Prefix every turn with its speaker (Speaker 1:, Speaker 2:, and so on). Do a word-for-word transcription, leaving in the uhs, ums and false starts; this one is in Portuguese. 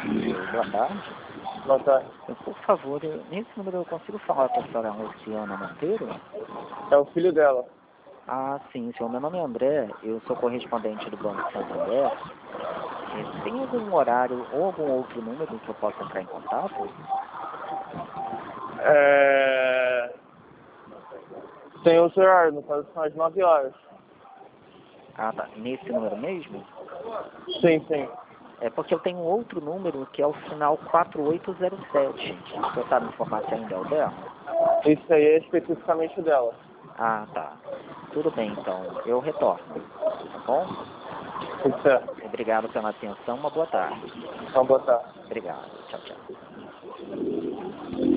Speaker 1: Boa tarde.
Speaker 2: Boa tarde.
Speaker 1: Por favor, eu- nesse número eu consigo falar com a senhora Luciana Monteiro?
Speaker 2: É o filho dela.
Speaker 1: Ah, sim, senhor. Meu nome é André, eu sou correspondente do Banco Santander. Eh, Tem algum horário ou algum outro número que eu possa entrar em contato?
Speaker 2: É... Tem outro horário, no caso são as nove horas.
Speaker 1: Ah, tá. Nesse número mesmo?
Speaker 2: Sim, sim.
Speaker 1: É porque eu tenho um outro número que é o final quatro oito zero sete. O senhor sabe informar se ainda é o dela?
Speaker 2: Isso aí é especificamente dela.
Speaker 1: Ah, tá. Tudo bem, então. Eu retorno. Tá bom?
Speaker 2: Tudo certo.
Speaker 1: Obrigado pela atenção. Uma boa tarde.
Speaker 2: Então, boa tarde.
Speaker 1: Obrigado. Tchau, tchau.